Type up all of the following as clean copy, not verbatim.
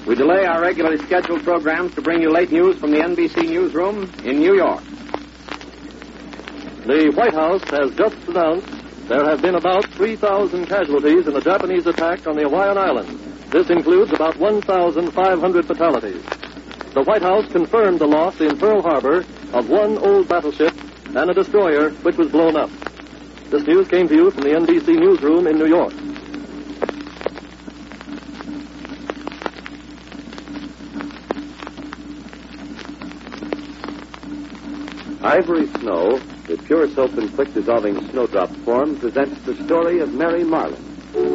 We delay our regularly scheduled programs to bring you late news from the NBC newsroom in New York. The White House has just announced there have been about 3,000 casualties in the Japanese attack on the Hawaiian Islands. This includes about 1,500 fatalities. The White House confirmed the loss in Pearl Harbor of one old battleship and a destroyer which was blown up. This news came to you from the NBC newsroom in New York. Ivory Snow, the pure soap in quick dissolving snowdrop form, presents the story of Mary Marlin.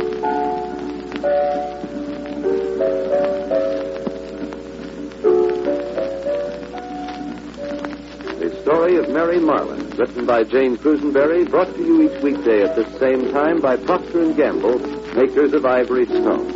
The story of Mary Marlin, written by Jane Crusenberry, brought to you each weekday at this same time by Procter & Gamble, makers of Ivory Snow.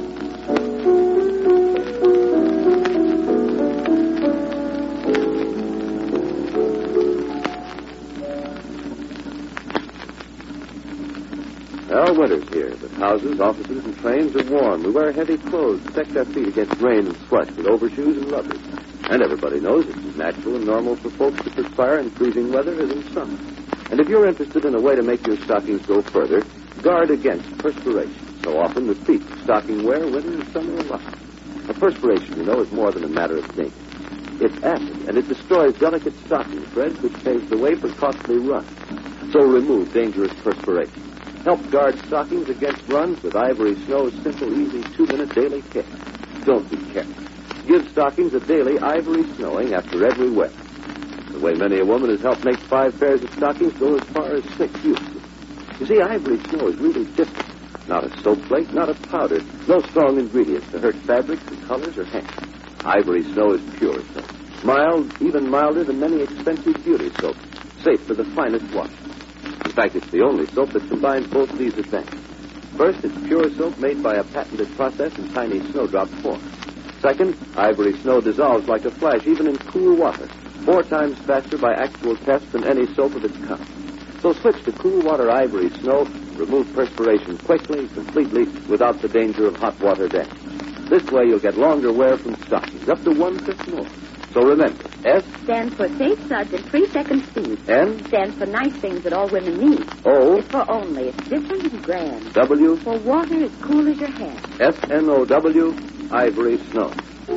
Well, winter's here, but houses, offices, and trains are warm. We wear heavy clothes, protect our feet against rain and slush with overshoes and rubbers. And everybody knows it's as natural and normal for folks to perspire in freezing weather as in summer. And if you're interested in a way to make your stockings go further, guard against perspiration. So often repeat stocking wear, winter and summer alike. Now, perspiration, you know, is more than a matter of danger. It's acid, and it destroys delicate stocking threads, which paves the way for costly runs. So remove dangerous perspiration. Help guard stockings against runs with Ivory Snow's simple, easy 2-minute daily care. Don't be careless. Give stockings a daily Ivory Snowing after every wear. The way many a woman has helped make 5 pairs of stockings go as far as 6 uses. You see, Ivory Snow is really different. Not a soap flake, not a powder. No strong ingredients to hurt fabrics and colors or hands. Ivory Snow is pure soap. Mild, even milder than many expensive beauty soaps. Safe for the finest wash. In fact, it's the only soap that combines both these advantages. First, it's pure soap made by a patented process in tiny snowdrop form. Second, Ivory Snow dissolves like a flash, even in cool water, 4 times faster by actual test than any soap of its kind. So switch to cool water Ivory Snow, remove perspiration quickly, completely, without the danger of hot water damage. This way, you'll get longer wear from stockings, up to 1/5 more. So remember, S stands for Safe Suds and 3-second speed. N stands for nice things that all women need. O It's for only. It's different and grand. W For water as cool as your hand. SNOW, Ivory Snow.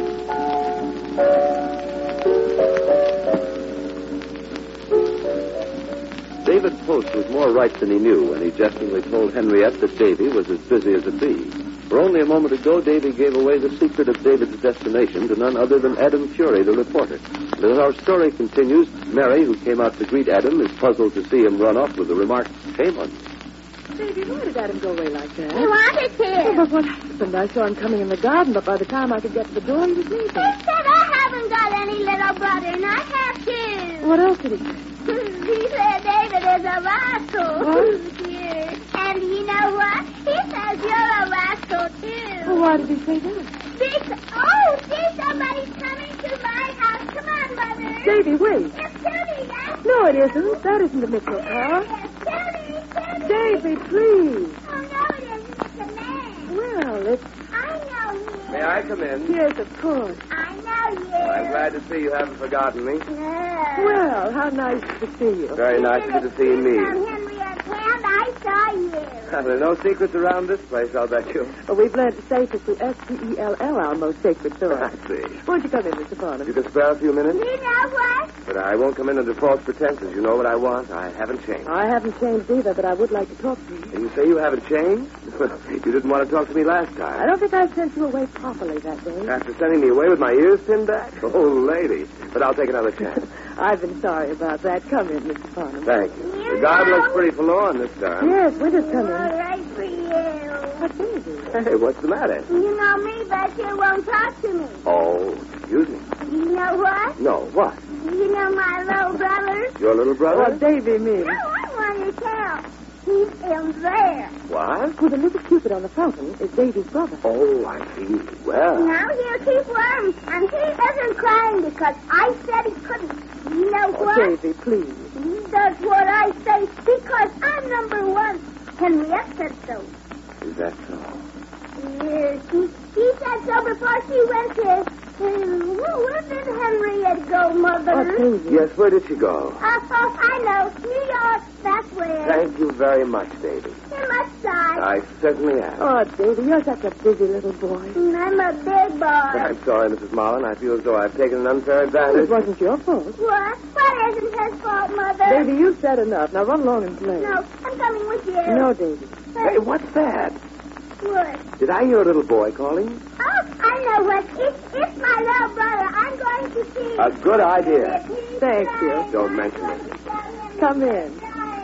David Post was more right than he knew when he jestingly told Henriette that Davy was as busy as a bee. For only a moment ago, Davy gave away the secret of David's destination to none other than Adam Fury, the reporter. And as our story continues, Mary, who came out to greet Adam, is puzzled to see him run off with the remark, "Shame on you." Baby, why did Adam go away like that? He wanted to. Oh, but what happened? I saw him coming in the garden, but by the time I could get to the door, he was leaving. He said I haven't got any little brother, and I have two. What else did he say? He said David is a rascal. What? Yes. And you know what? He says you're a rascal, too. Well, why did he say that? See, somebody's coming to my house. Come on, Mother. Davy, wait. It's Tootie, yes? No, it isn't. That isn't the Mitchell car. Yes, Tootie. Davy, please. Oh, no, it isn't. It's a man. Well, it's... I know you. May I come in? Yes, of course. I know you. I'm glad to see you haven't forgotten me. Yeah. Well, how nice to see you. Very nice of you to see me. From Henriette's hand, I saw you. There are no secrets around this place, I'll bet you. Well, we've learned to say it through SPELL, our most sacred sword. I see. Won't you come in, Mr. Farnham? You can spare a few minutes? You know what? But I won't come in under false pretenses. You know what I want. I haven't changed. I haven't changed either, but I would like to talk to you. And you say you haven't changed? You didn't want to talk to me last time. I don't think I sent you away properly that day. After sending me away with my ears pinned back? Oh, lady. But I'll take another chance. I've been sorry about that. Come in, Mr. Farnham. Thank you. The garden looks pretty forlorn this time. Yes, winter's coming. All right for you. What baby? Hey, what's the matter? You know me, but you won't talk to me. Oh, excuse me. You know what? No, what? You know my little brother? Your little brother? What Davy means. No, I want to tell. He's in there. What? Well, the little Cupid on the fountain is Davy's brother. Oh, I see. Well. Now he'll keep warm, and he isn't crying because I said he couldn't. You know what? Davy, please. He does what I say because I'm number one. Henriette said so. Is that so? Yes, he said so before she went to... where did Henriette go, Mother? Oh, Daisy. Yes, where did she go? I know. New York, that's where. Thank you very much, Davy. You must die. I certainly am. Oh, Davy, you're such a busy little boy. I'm a big boy. I'm sorry, Mrs. Marlin. I feel as though I've taken an unfair advantage. It wasn't your fault. What? What isn't his fault, Mother? Davy, you've said enough. Now run along and play. No, I'm coming with you. No, Davy. Hey, what's that? What? Did I hear a little boy calling? Oh, I know what. It's my little brother. I'm going to see. A good idea. Thank you. Don't mention it. Come in.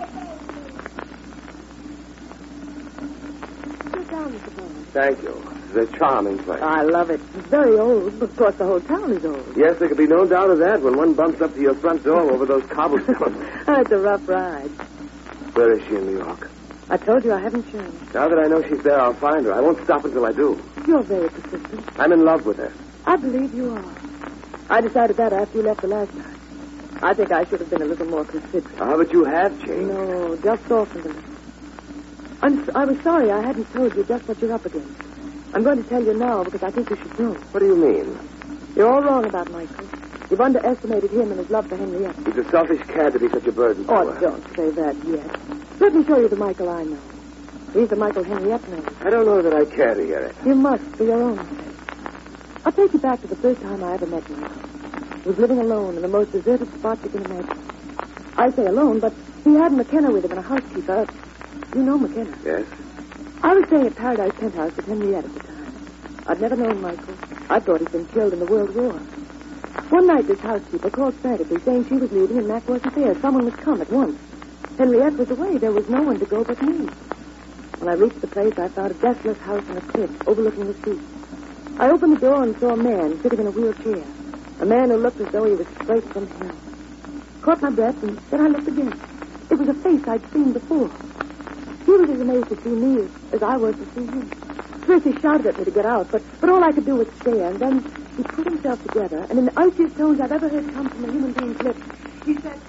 Sit down, Mr. Bond. Thank you. It's a charming place. I love it. It's very old, but of course the whole town is old. Yes, there could be no doubt of that when one bumps up to your front door over those cobblestones. It's a rough ride. Where is she in New York? I told you I haven't changed. Now that I know she's there, I'll find her. I won't stop until I do. You're very persistent. I'm in love with her. I believe you are. I decided that after you left the last time. I think I should have been a little more considerate. Ah, but you have changed. No, just softened a little. I was sorry I hadn't told you just what you're up against. I'm going to tell you now because I think you should know. What do you mean? You're all wrong about Michael. You've underestimated him and his love for Henriette. He's a selfish cad to be such a burden to Oh, her. don't say that yet. Let me show you the Michael I know. He's the Michael Henriette knows. I don't know that I care to hear it. You must, for your own sake. I'll take you back to the first time I ever met Michael. He was living alone in the most deserted spot you can imagine. I say alone, but he had McKenna with him and a housekeeper. You know McKenna. Yes? I was staying at Paradise Penthouse with Henriette at the time. I'd never known Michael. I thought he'd been killed in the World War. One night, this housekeeper called frantically, saying she was leaving and Mac wasn't there. Someone must come at once. Henriette was away. There was no one to go but me. When I reached the place, I found a desolate house on a cliff overlooking the sea. I opened the door and saw a man sitting in a wheelchair. A man who looked as though he was straight from hell. Caught my breath, and then I looked again. It was a face I'd seen before. He was as amazed to see me as I was to see him. First he shouted at me to get out, but all I could do was stare, and then he pulled himself together, and in the iciest tones I've ever heard come from a human being's lips, he said...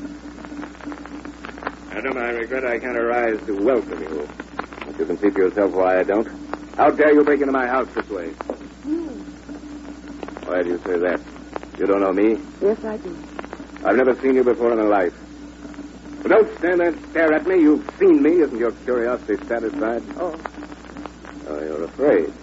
Madam, I regret I can't arise to welcome you. But you can see for yourself why I don't. How dare you break into my house this way? Why do you say that? You don't know me? Yes, I do. I've never seen you before in my life. But don't stand there and stare at me. You've seen me. Isn't your curiosity satisfied? Oh. Oh, you're afraid.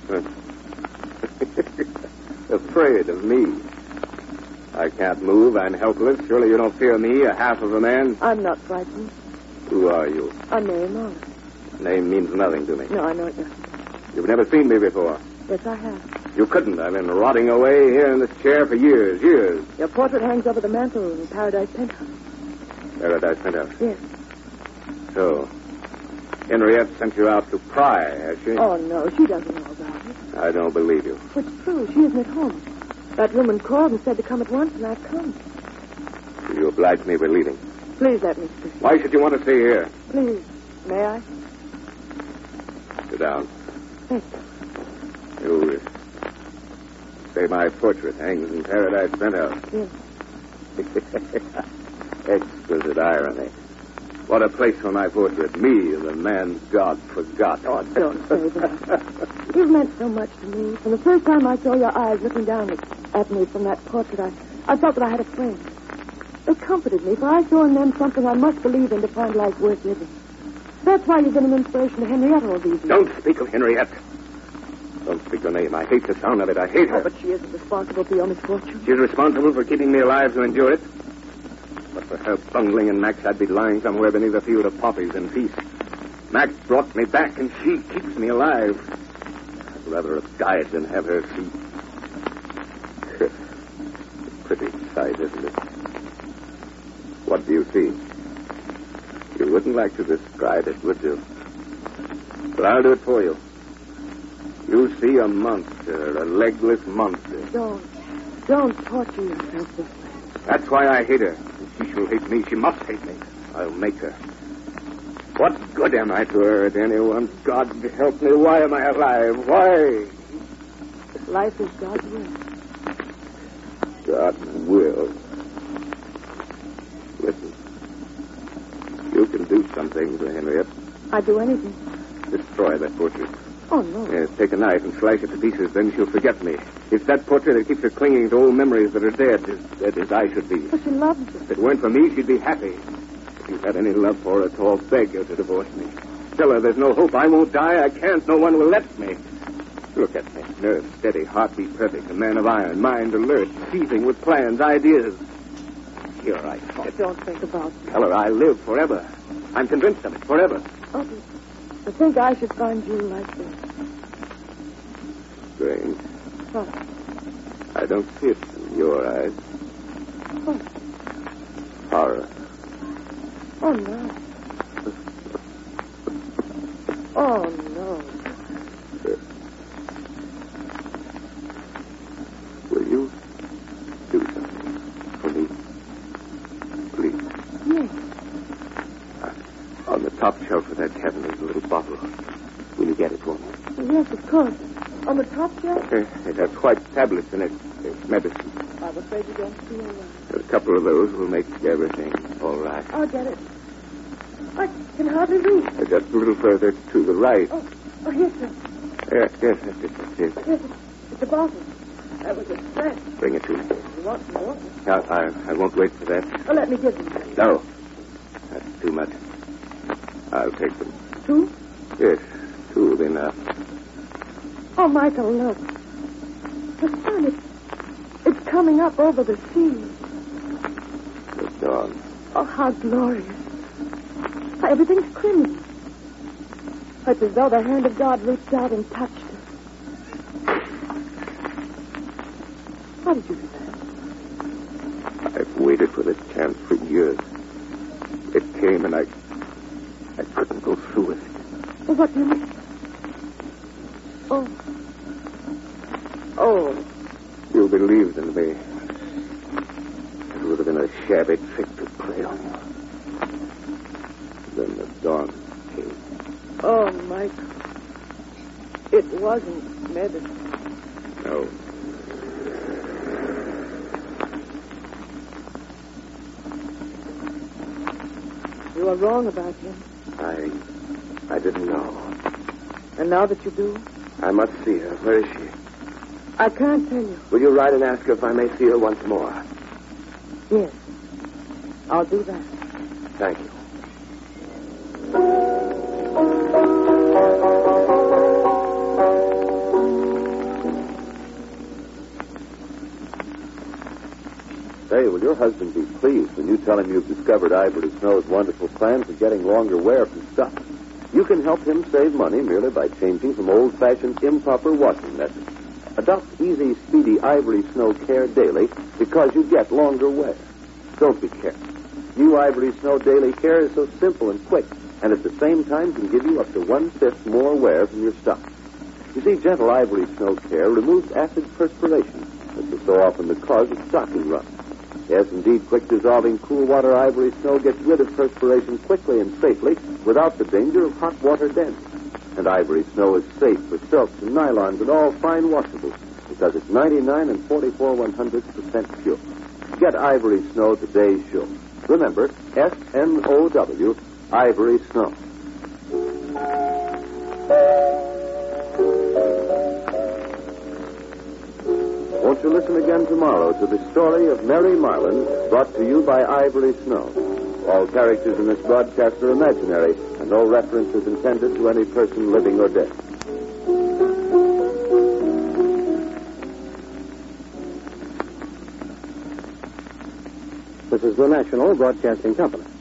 Afraid of me. I can't move. I'm helpless. Surely you don't fear me, a half of a man? I'm not frightened. Who are you? I'm Mary Morris. Name means nothing to me. No, I know it doesn't. You've never seen me before. Yes, I have. You couldn't. I've been rotting away here in this chair for years. Your portrait hangs over the mantel in Paradise Penthouse. Paradise Penthouse? Yes. So, Henriette sent you out to pry, has she? Oh, no, she doesn't know about it. I don't believe you. It's true. She isn't at home. That woman called and said to come at once, and I've come. You oblige me by leaving. Please let me speak. Why should you want to stay here? Please. May I? Sit down. Thank you. You say my portrait hangs in Paradise Penthouse. Yes. Exquisite irony. What a place for my portrait. Me, the man God forgot. Oh, don't say that. You've meant so much to me. From the first time I saw your eyes looking down at me from that portrait, I felt that I had a friend. They comforted me, for I saw in them something I must believe in to find life worth living. That's why you've been an inspiration to Henriette all these years. Don't speak of Henriette. Don't speak her name. I hate the sound of it. I hate her. Oh, but she isn't responsible for your misfortune. She's responsible for keeping me alive to endure it. But for her bungling and Max, I'd be lying somewhere beneath a field of poppies in peace. Max brought me back, and she keeps me alive. I'd rather have died than have her see. Pretty sight, isn't it? What do you see? You wouldn't like to describe it, would you? But I'll do it for you. You see a monster, a legless monster. Don't torture yourself this way. That's why I hate her. She shall hate me. She must hate me. I'll make her. What good am I to her, to anyone? God help me. Why am I alive? Why? Life is God's will. God's will. Listen. You can do something to Henriette. I'd do anything. Destroy that portrait. Oh, no. Yes, take a knife and slice it to pieces, then she'll forget me. It's that portrait that keeps her clinging to old memories that are dead as I should be. But she loves you. If it weren't for me, she'd be happy. If you've had any love for her at all, beg her to divorce me. Tell her there's no hope. I won't die. I can't. No one will let me. Look at me. Nerve steady, heartbeat perfect, a man of iron, mind alert, seething with plans, ideas. You're right. Oh, don't think about it. Tell her I live forever. I'm convinced of it, forever. Oh, to think I should find you like this. Strange. What? I don't see it in your eyes. What? Horror. Oh, no. Oh, no. Will you do something for me? Please. Yes. On the top shelf of that cabinet is a little bottle. Will you get it for me? Yes, of course. On the top shelf? It has white tablets in it. It's medicine. I'm afraid you don't feel well. A couple of those will make everything all right. I'll get it. I can hardly reach. Just a little further to the right. Oh, yes, sir. Yes, that's it. Yes, it's a bottle. That was a threat. Bring it to me. You want more? I won't wait for that. Oh, let me give them. No. That's too much. I'll take them. 2? Yes, 2 will be enough. Oh, Michael, look. The sun, it's coming up over the sea. The dawn. Oh, how glorious. Everything's crimson. It's as though the hand of God reached out and touched us. How did you do that? I've waited for this chance for years. It came and I couldn't go through with it. Well, what do you mean? Oh. Oh. You believed in me. It would have been a shabby trick to play on you. Then the dawn came. Oh, Michael. It wasn't medicine. No. You are wrong about him. I didn't know. And now that you do? I must see her. Where is she? I can't tell you. Will you write and ask her if I may see her once more? Yes. I'll do that. Thank you. Say, will your husband be pleased when you tell him you've discovered Ivory Snow's wonderful plan for getting longer wear from stuff? You can help him save money merely by changing from old-fashioned improper washing methods. Adopt easy, speedy Ivory Snow Care Daily because you get longer wear. Don't be careful. New Ivory Snow Daily Care is so simple and quick, and at the same time can give you up to 1/5 more wear from your stock. You see, gentle Ivory Snow Care removes acid perspiration, which is so often the cause of stocking runs. Yes, indeed, quick-dissolving cool water Ivory Snow gets rid of perspiration quickly and safely without the danger of hot water damage. And Ivory Snow is safe for silks and nylons and all fine washables because it's 99 and 44/100% pure. Get Ivory Snow today's show. Remember, SNOW, Ivory Snow. Won't you listen again tomorrow to the story of Mary Marlin, brought to you by Ivory Snow? All characters in this broadcast are imaginary, and no reference is intended to any person living or dead. This is the National Broadcasting Company.